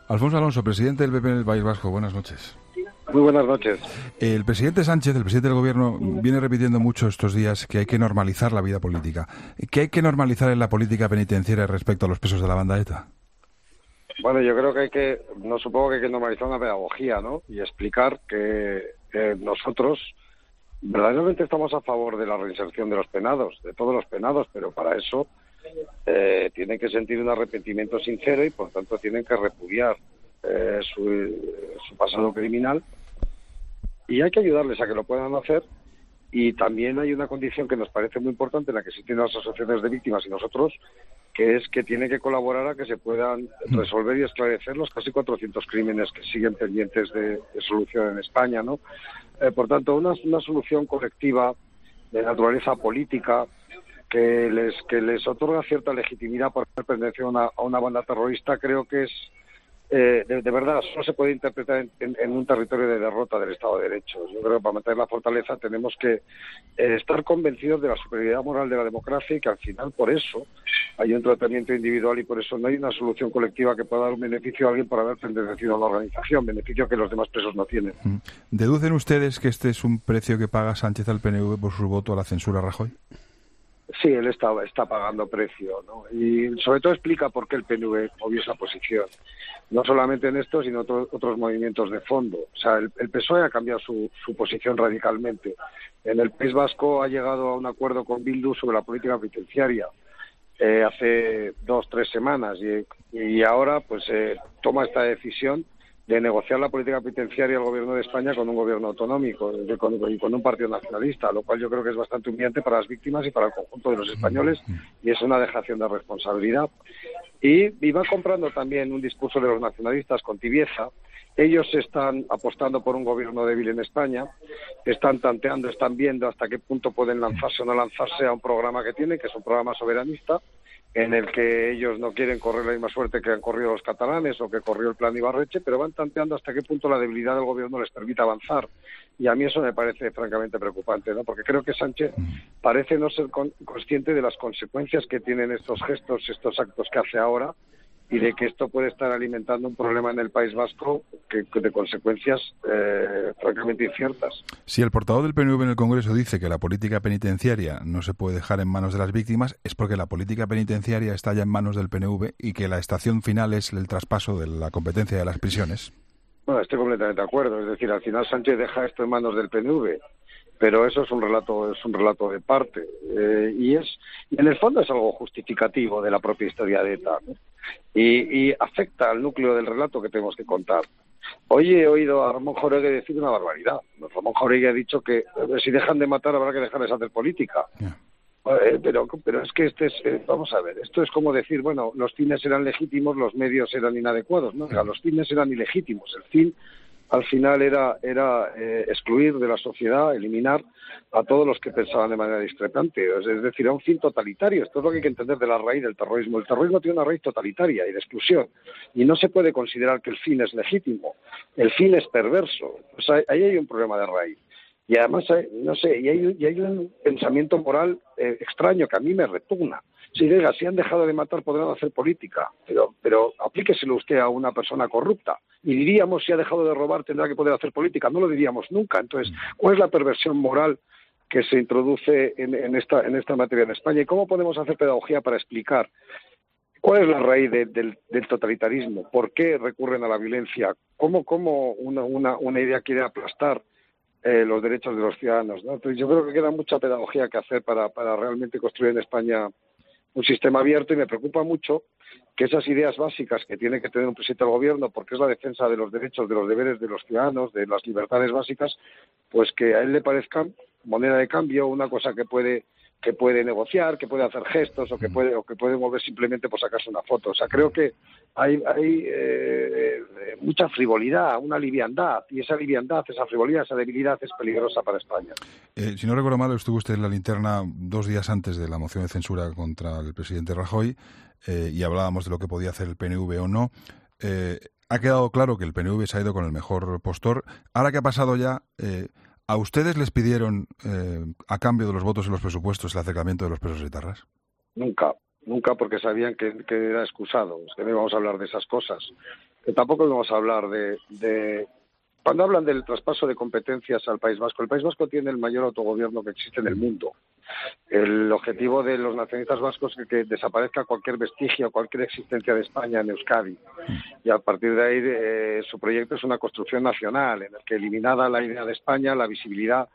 Alfonso Alonso, presidente del PP en el País Vasco. Buenas noches. Muy buenas noches. El presidente Sánchez, el presidente del Gobierno, viene repitiendo mucho estos días que hay que normalizar la vida política. ¿Qué hay que normalizar en la política penitenciaria respecto a los presos de la banda ETA? Bueno, yo creo que supongo que hay que normalizar una pedagogía, ¿no? Y explicar que nosotros verdaderamente estamos a favor de la reinserción de los penados, de todos los penados, pero para eso tienen que sentir un arrepentimiento sincero y por tanto tienen que repudiar su pasado criminal, y hay que ayudarles a que lo puedan hacer. Y también hay una condición que nos parece muy importante, en la que existen las asociaciones de víctimas y nosotros, que es que tienen que colaborar a que se puedan resolver y esclarecer los casi 400 crímenes que siguen pendientes de solución en España, ¿no? Por tanto, una solución colectiva de naturaleza política que les otorga cierta legitimidad por pertenecer a una banda terrorista, creo que es de verdad solo se puede interpretar en un territorio de derrota del Estado de Derecho. Yo creo que para mantener la fortaleza tenemos que estar convencidos de la superioridad moral de la democracia, y que al final por eso hay un tratamiento individual y por eso no hay una solución colectiva que pueda dar un beneficio a alguien por haber pertenecido a una organización, beneficio que los demás presos no tienen. ¿Deducen ustedes que este es un precio que paga Sánchez al PNV por su voto a la censura a Rajoy? Sí, él está pagando precio, ¿no? Y sobre todo explica por qué el PNV obvió esa posición. No solamente en esto, sino otros movimientos de fondo. O sea, el PSOE ha cambiado su posición radicalmente. En el País Vasco ha llegado a un acuerdo con Bildu sobre la política penitenciaria hace 2-3 semanas, y ahora pues toma esta decisión de negociar la política penitenciaria del Gobierno de España con un gobierno autonómico y con un partido nacionalista, lo cual yo creo que es bastante humillante para las víctimas y para el conjunto de los españoles, y es una dejación de responsabilidad. Y va comprando también un discurso de los nacionalistas con tibieza. Ellos están apostando por un gobierno débil en España, están tanteando, están viendo hasta qué punto pueden lanzarse o no lanzarse a un programa que tienen, que es un programa soberanista, en el que ellos no quieren correr la misma suerte que han corrido los catalanes o que corrió el plan Ibarretxe, pero van tanteando hasta qué punto la debilidad del gobierno les permite avanzar. Y a mí eso me parece francamente preocupante, ¿no? Porque creo que Sánchez parece no ser consciente de las consecuencias que tienen estos gestos, estos actos que hace ahora, y de que esto puede estar alimentando un problema en el País Vasco de consecuencias francamente inciertas. Si el portavoz del PNV en el Congreso dice que la política penitenciaria no se puede dejar en manos de las víctimas, es porque la política penitenciaria está ya en manos del PNV y que la estación final es el traspaso de la competencia de las prisiones. Bueno, estoy completamente de acuerdo. Es decir, al final Sánchez deja esto en manos del PNV, pero eso es un relato de parte, y en el fondo es algo justificativo de la propia historia de ETA, ¿no? Y afecta al núcleo del relato que tenemos que contar. Hoy he oído a Ramón Jáuregui decir una barbaridad. Ramón Jáuregui ha dicho que si dejan de matar habrá que dejarles hacer política. Yeah. Pero es que vamos a ver, esto es como decir, bueno, los fines eran legítimos, los medios eran inadecuados, ¿no? O sea, los fines eran ilegítimos. El fin al final era excluir de la sociedad, eliminar a todos los que pensaban de manera discrepante. Es decir, era un fin totalitario. Esto es lo que hay que entender de la raíz del terrorismo. El terrorismo tiene una raíz totalitaria y de exclusión. Y no se puede considerar que el fin es legítimo. El fin es perverso. O sea, ahí hay un problema de raíz. Y además, y hay un pensamiento moral extraño que a mí me repugna. Si han dejado de matar podrán hacer política, pero aplíqueselo usted a una persona corrupta. Y diríamos, si ha dejado de robar tendrá que poder hacer política. No lo diríamos nunca. Entonces, ¿cuál es la perversión moral que se introduce en esta materia en España? ¿Y cómo podemos hacer pedagogía para explicar cuál es la raíz del totalitarismo? ¿Por qué recurren a la violencia? ¿Cómo una idea quiere aplastar los derechos de los ciudadanos, ¿no? Entonces, yo creo que queda mucha pedagogía que hacer para realmente construir en España un sistema abierto, y me preocupa mucho que esas ideas básicas que tiene que tener un presidente del gobierno, porque es la defensa de los derechos, de los deberes de los ciudadanos, de las libertades básicas, pues que a él le parezcan moneda de cambio, una cosa que puede negociar, que puede hacer gestos o que puede mover simplemente por sacarse una foto. O sea, creo que hay mucha frivolidad, una liviandad, y esa liviandad, esa frivolidad, esa debilidad es peligrosa para España. Si no recuerdo mal, estuvo usted en la linterna 2 días antes de la moción de censura contra el presidente Rajoy, y hablábamos de lo que podía hacer el PNV o no. Ha quedado claro que el PNV se ha ido con el mejor postor. Ahora que ha pasado ya, ¿a ustedes les pidieron, a cambio de los votos en los presupuestos, el acercamiento de los presos etarras? Nunca, porque sabían que era excusado, es que no íbamos a hablar de esas cosas. tampoco vamos a hablar de... Cuando hablan del traspaso de competencias al País Vasco, el País Vasco tiene el mayor autogobierno que existe en el mundo. El objetivo de los nacionalistas vascos es que desaparezca cualquier vestigio, cualquier existencia de España en Euskadi. Y a partir de ahí su proyecto es una construcción nacional, en el que, eliminada la idea de España, la visibilidad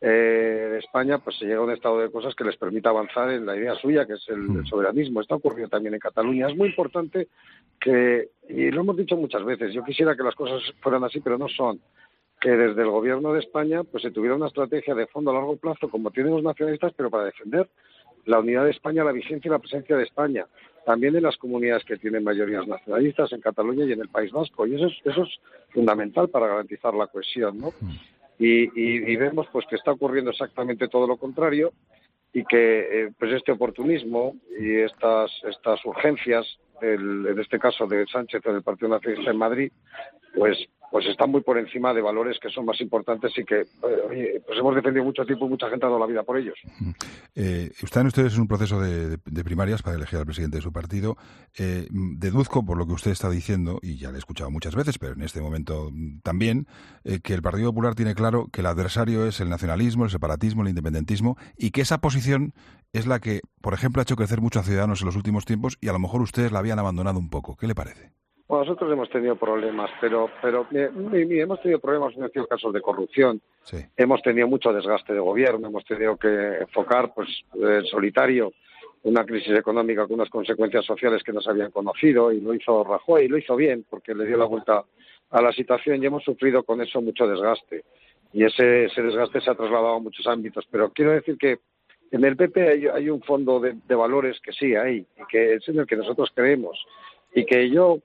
de España, pues se llega a un estado de cosas que les permita avanzar en la idea suya, que es el soberanismo. Esto ha ocurrido también en Cataluña. Es muy importante que, y lo hemos dicho muchas veces, yo quisiera que las cosas fueran así, pero no son, que desde el gobierno de España pues se tuviera una estrategia de fondo a largo plazo, como tienen los nacionalistas, pero para defender la unidad de España, la vigencia y la presencia de España, también en las comunidades que tienen mayorías nacionalistas, en Cataluña y en el País Vasco. Y eso es fundamental para garantizar la cohesión, ¿no? Y vemos pues que está ocurriendo exactamente todo lo contrario, y que pues este oportunismo y estas urgencias, en este caso de Sánchez o del Partido Nacionalista en Madrid, pues están muy por encima de valores que son más importantes y que pues hemos defendido mucho tiempo y mucha gente ha dado la vida por ellos. Están ustedes en un proceso de primarias para elegir al presidente de su partido. Deduzco, por lo que usted está diciendo, y ya le he escuchado muchas veces, pero en este momento también, que el Partido Popular tiene claro que el adversario es el nacionalismo, el separatismo, el independentismo, y que esa posición es la que, por ejemplo, ha hecho crecer mucho a Ciudadanos en los últimos tiempos, y a lo mejor ustedes la habían abandonado un poco. ¿Qué le parece? Bueno, nosotros hemos tenido problemas, pero hemos tenido problemas, hemos tenido casos de corrupción, sí. Hemos tenido mucho desgaste de gobierno, hemos tenido que enfocar pues en solitario una crisis económica con unas consecuencias sociales que no se habían conocido, y lo hizo Rajoy, y lo hizo bien porque le dio la vuelta a la situación, y hemos sufrido con eso mucho desgaste, y ese desgaste se ha trasladado a muchos ámbitos. Pero quiero decir que en el PP hay un fondo de valores que sí hay, y que es en el que nosotros creemos, y que yo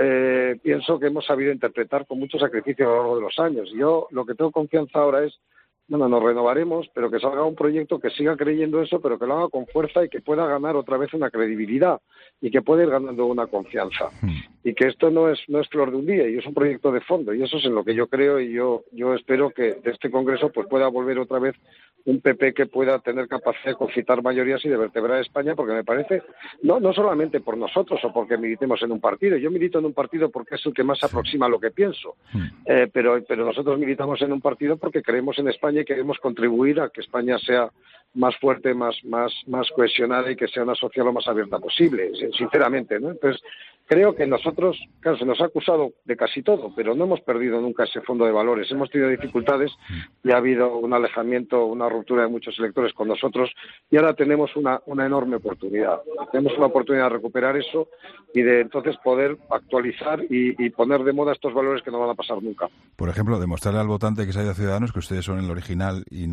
pienso que hemos sabido interpretar con mucho sacrificio a lo largo de los años. Yo lo que tengo confianza ahora es, bueno, nos renovaremos, pero que salga un proyecto que siga creyendo eso, pero que lo haga con fuerza y que pueda ganar otra vez una credibilidad y que pueda ir ganando una confianza. Y que esto no es flor de un día, y es un proyecto de fondo, y eso es en lo que yo creo, y yo espero que de este Congreso pues pueda volver otra vez un PP que pueda tener capacidad de concitar mayorías y de vertebrar a España, porque me parece, no solamente por nosotros o porque militemos en un partido, yo milito en un partido porque es el que más se aproxima a lo que pienso, pero nosotros militamos en un partido porque creemos en España y queremos contribuir a que España sea más fuerte, más cohesionada, y que sea una sociedad lo más abierta posible, sinceramente, ¿no? Entonces, creo que nosotros, claro, se nos ha acusado de casi todo, pero no hemos perdido nunca ese fondo de valores. Hemos tenido dificultades y ha habido un alejamiento, una ruptura de muchos electores con nosotros, y ahora tenemos una enorme oportunidad. Tenemos una oportunidad de recuperar eso y de entonces poder actualizar y poner de moda estos valores que no van a pasar nunca. Por ejemplo, demostrarle al votante que se ha ido a Ciudadanos que ustedes son el original y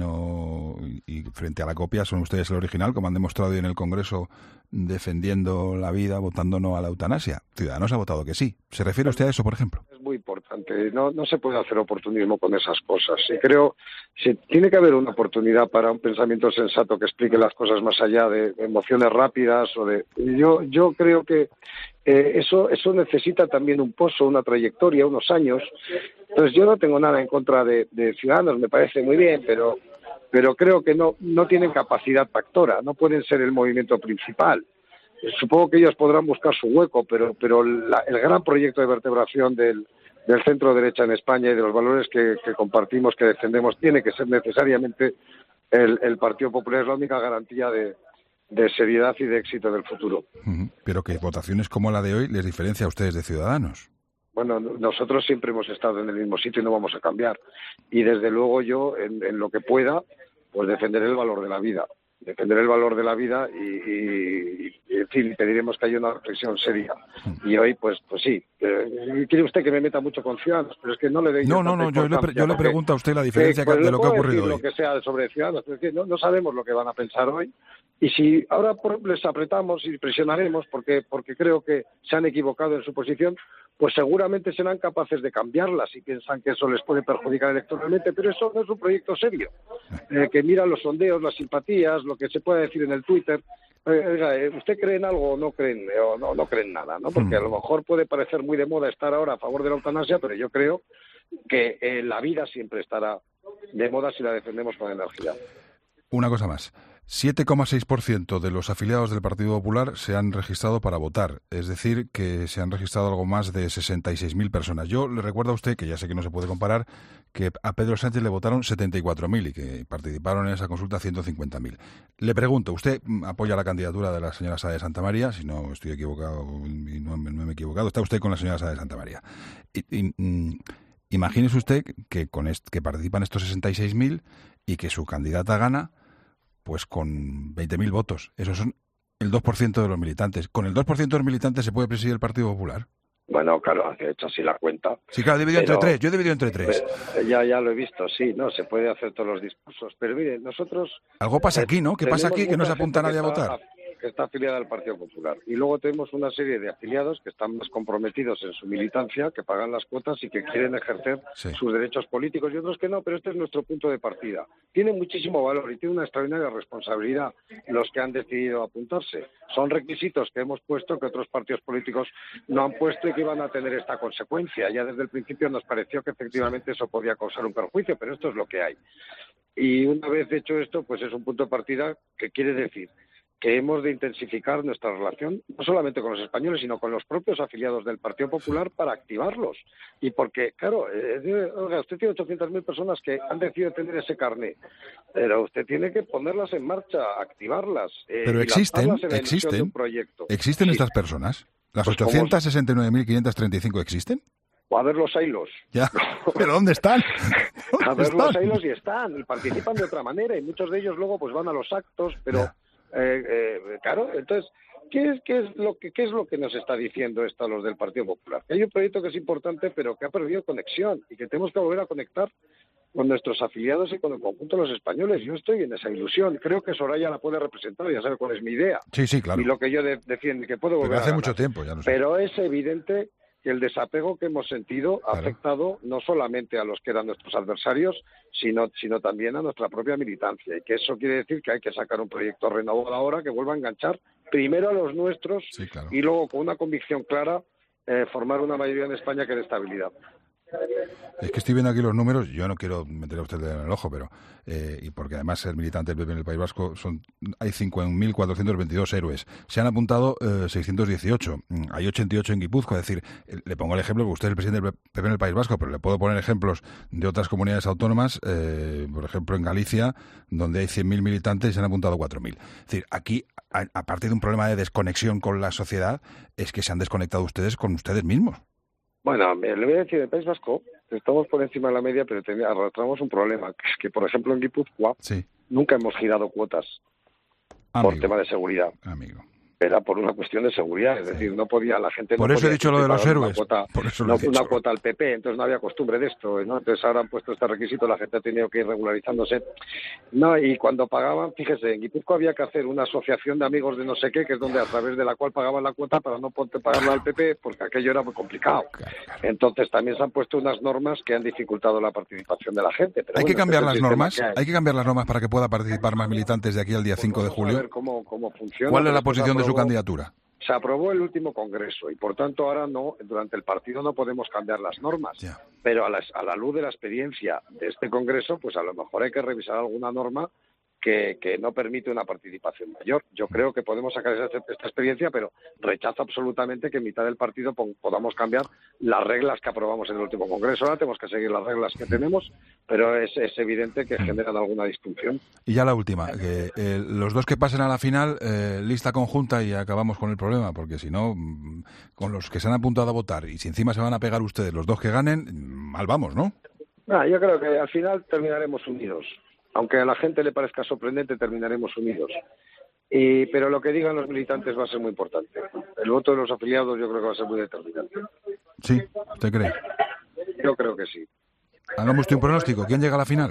frente a la copia son ustedes el original, como han demostrado hoy en el Congreso defendiendo la vida, votando no a la eutanasia. Ciudadanos ha votado que sí. ¿Se refiere usted a eso, por ejemplo? Es muy importante. No se puede hacer oportunismo con esas cosas. Y creo que tiene que haber una oportunidad para un pensamiento sensato que explique las cosas más allá de emociones rápidas o de... Yo creo que eso necesita también un pozo, una trayectoria, unos años. Entonces yo no tengo nada en contra de Ciudadanos, me parece muy bien, pero creo que no tienen capacidad tractora, no pueden ser el movimiento principal. Supongo que ellos podrán buscar su hueco, pero el gran proyecto de vertebración del centro derecha en España y de los valores que compartimos, que defendemos, tiene que ser necesariamente el Partido Popular. Es la única garantía de seriedad y de éxito del futuro. Pero que votaciones como la de hoy les diferencia a ustedes de Ciudadanos. Bueno, nosotros siempre hemos estado en el mismo sitio y no vamos a cambiar. Y desde luego yo, en lo que pueda, pues defenderé el valor de la vida. Defenderé el valor de la vida y en fin, pediremos que haya una reflexión seria. Y hoy, pues sí. Quiere usted que me meta mucho con Ciudadanos, pero es que no le doy... No, yo le pregunto a usted la diferencia de lo que ha ocurrido hoy. Lo que sea sobre Ciudadanos, pero es que no sabemos lo que van a pensar hoy. Y si ahora les apretamos y presionaremos porque creo que se han equivocado en su posición, pues seguramente serán capaces de cambiarla si piensan que eso les puede perjudicar electoralmente, pero eso no es un proyecto serio, que mira los sondeos, las simpatías, lo que se puede decir en el Twitter. ¿Usted cree en algo o no creen nada? ¿No? Porque a lo mejor puede parecer muy de moda estar ahora a favor de la eutanasia, pero yo creo que la vida siempre estará de moda si la defendemos con energía. Una cosa más. 7,6% de los afiliados del Partido Popular se han registrado para votar, es decir, que se han registrado algo más de 66.000 personas. Yo le recuerdo a usted, que ya sé que no se puede comparar, que a Pedro Sánchez le votaron 74.000 y que participaron en esa consulta 150.000. Le pregunto, ¿usted apoya la candidatura de la señora Sá de Santamaría? Si no estoy equivocado y no me he equivocado, está usted con la señora Sá de Santamaría. Imagínese usted que participan estos 66.000 y que su candidata gana pues con 20.000 votos. Esos son el 2% de los militantes. ¿Con el 2% de los militantes se puede presidir el Partido Popular? Bueno, claro, he hecho así la cuenta. Sí, claro, dividido entre tres. Yo he dividido entre tres. Ya lo he visto, sí, no, se puede hacer todos los discursos. Pero mire, nosotros... Algo pasa aquí, ¿no? ¿Qué pasa aquí que no se apunta nadie a votar? Que está afiliada al Partido Popular. Y luego tenemos una serie de afiliados que están más comprometidos en su militancia, que pagan las cuotas y que quieren ejercer sus derechos políticos, y otros que no, pero este es nuestro punto de partida. Tiene muchísimo valor y tiene una extraordinaria responsabilidad los que han decidido apuntarse. Son requisitos que hemos puesto que otros partidos políticos no han puesto y que iban a tener esta consecuencia. Ya desde el principio nos pareció que efectivamente eso podía causar un perjuicio, pero esto es lo que hay. Y una vez hecho esto, pues es un punto de partida que quiere decir que hemos de intensificar nuestra relación, no solamente con los españoles, sino con los propios afiliados del Partido Popular para activarlos. Y porque, claro, oiga, usted tiene 800.000 personas que han decidido tener ese carné, pero usted tiene que ponerlas en marcha, activarlas. Pero existen sí. Estas personas. ¿Las 869.535 existen? O a ver los ailos. Ya, pero ¿dónde están? A ver los ailos y están, y participan de otra manera, y muchos de ellos luego pues van a los actos, pero... claro, entonces, ¿qué es lo que nos está diciendo esto a los del Partido Popular? Que hay un proyecto que es importante, pero que ha perdido conexión y que tenemos que volver a conectar con nuestros afiliados y con el conjunto de los españoles. Yo estoy en esa ilusión. Creo que Soraya la puede representar, ya sabe cuál es mi idea. Sí, claro. Y lo que yo defiendo, que puedo volver pero hace a ganar. mucho tiempo, ya no sé. Pero es evidente que el desapego que hemos sentido ha afectado no solamente a los que eran nuestros adversarios, sino también a nuestra propia militancia. Y que eso quiere decir que hay que sacar un proyecto renovado ahora que vuelva a enganchar primero a los nuestros y luego, con una convicción clara, formar una mayoría en España que dé estabilidad. Es que estoy viendo aquí los números, yo no quiero meter a usted en el ojo, pero y porque además ser militante del PP en el País Vasco hay 5.422 héroes. Se han apuntado 618, hay 88 en Guipúzcoa, es decir, le pongo el ejemplo, porque usted es el presidente del PP en el País Vasco, pero le puedo poner ejemplos de otras comunidades autónomas, por ejemplo en Galicia, donde hay 100.000 militantes y se han apuntado 4.000. Es decir, aquí, a partir de un problema de desconexión con la sociedad, es que se han desconectado ustedes con ustedes mismos. Bueno, le voy a decir, en el País Vasco estamos por encima de la media, pero arrastramos un problema, que es que, por ejemplo, en Guipúzcoa nunca hemos girado cuotas por tema de seguridad. Era por una cuestión de seguridad, es decir, no podía la gente... Por eso he dicho lo de los héroes. Una cuota al PP, entonces no había costumbre de esto, ¿no? Entonces ahora han puesto este requisito, la gente ha tenido que ir regularizándose. No, y cuando pagaban, fíjese, en Guipúzcoa había que hacer una asociación de amigos de no sé qué, que es donde a través de la cual pagaban la cuota para no poder pagarla al PP, porque aquello era muy complicado. Entonces también se han puesto unas normas que han dificultado la participación de la gente. Pero ¿Hay que cambiar las normas? ¿Hay que cambiar las normas para que pueda participar más militantes de aquí al día 5 de julio? A ver cómo funciona. ¿Cuál es la posición de su candidatura? Se aprobó el último congreso y, por tanto, ahora durante el partido no podemos cambiar las normas. Pero a la luz de la experiencia de este congreso, pues a lo mejor hay que revisar alguna norma que no permite una participación mayor. Yo creo que podemos sacar esta experiencia, pero rechazo absolutamente que en mitad del partido podamos cambiar las reglas que aprobamos en el último congreso. Ahora tenemos que seguir las reglas que tenemos, pero es evidente que generan alguna disfunción. Y ya la última, que los dos que pasen a la final, lista conjunta y acabamos con el problema, porque si no, con los que se han apuntado a votar y si encima se van a pegar ustedes los dos que ganen, mal vamos, ¿no? Yo creo que al final terminaremos unidos. Aunque a la gente le parezca sorprendente, terminaremos unidos. Pero lo que digan los militantes va a ser muy importante. El voto de los afiliados yo creo que va a ser muy determinante. ¿Sí? ¿Usted cree? Yo creo que sí. Hagamos usted un pronóstico. ¿Quién llega a la final?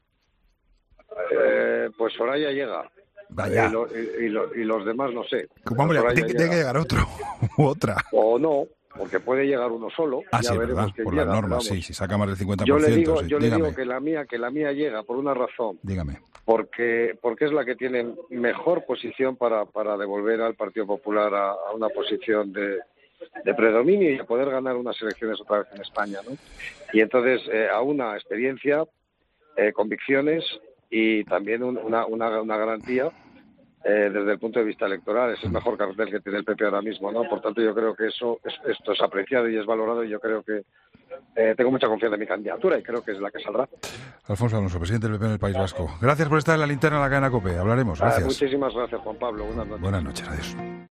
Pues Soraya llega. Vaya. Y los demás no sé. Hombre, tiene que llegar otro u otra. O no. Porque puede llegar uno solo. Sí, verdad, por las normas, sí, si saca más del 50%. Yo le digo que la mía llega por una razón. Dígame. Porque es la que tiene mejor posición para devolver al Partido Popular a una posición de predominio y a poder ganar unas elecciones otra vez en España, ¿no? Y entonces, a una experiencia, convicciones y también una garantía desde el punto de vista electoral. Es el mejor cartel que tiene el PP ahora mismo, ¿no? Por tanto, yo creo que esto es apreciado y es valorado, y yo creo que tengo mucha confianza en mi candidatura y creo que es la que saldrá. Alfonso Alonso, presidente del PP en el País Vasco. Gracias por estar en la linterna de la cadena COPE. Hablaremos. Gracias. Muchísimas gracias, Juan Pablo. Buenas noches. Buenas noches. Adiós.